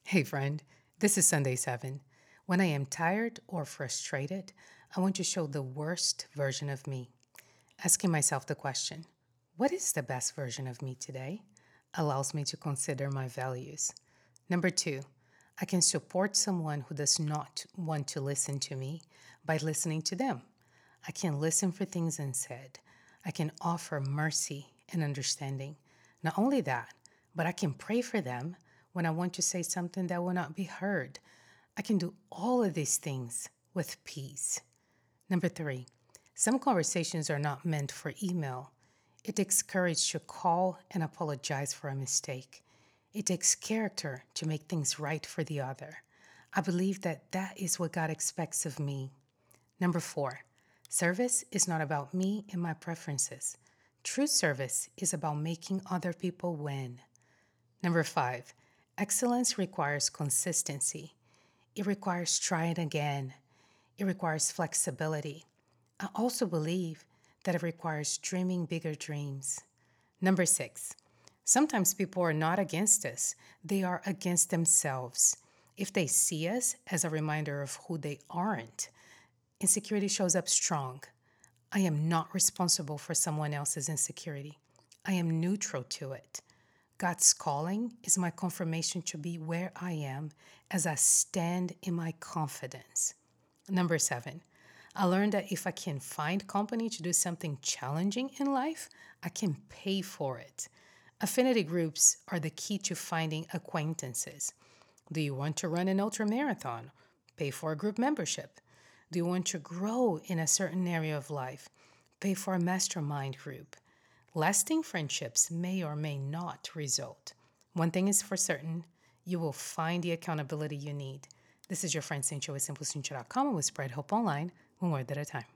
Hey, friend, this is Sunday 7. When I am tired or frustrated, I want to show the worst version of me. Asking myself the question, what is the best version of me today? Allows me to consider my values. Number 2, I can support someone who does not want to listen to me by listening to them. I can listen for things unsaid. I can offer mercy and understanding. Not only that, but I can pray for them when I want to say something that will not be heard. I can do all of these things with peace. Number 3, some conversations are not meant for email. It takes courage to call and apologize for a mistake. It takes character to make things right for the other. I believe that is what God expects of me. Number 4, service is not about me and my preferences. True service is about making other people win. Number 5, excellence requires consistency. It requires trying again. It requires flexibility. I also believe that it requires dreaming bigger dreams. Number 6, sometimes people are not against us, they are against themselves. If they see us as a reminder of who they aren't, insecurity shows up strong. I am not responsible for someone else's insecurity. I am neutral to it. God's calling is my confirmation to be where I am as I stand in my confidence. Number 7, I learned that if I can find company to do something challenging in life, I can pay for it. Affinity groups are the key to finding acquaintances. Do you want to run an ultra marathon? Pay for a group membership. Do you want to grow in a certain area of life? Pay for a mastermind group. Lasting friendships may or may not result. One thing is for certain, you will find the accountability you need. This is your friend Cintia with SimpleCintia.com and with Spread Hope Online, one word at a time.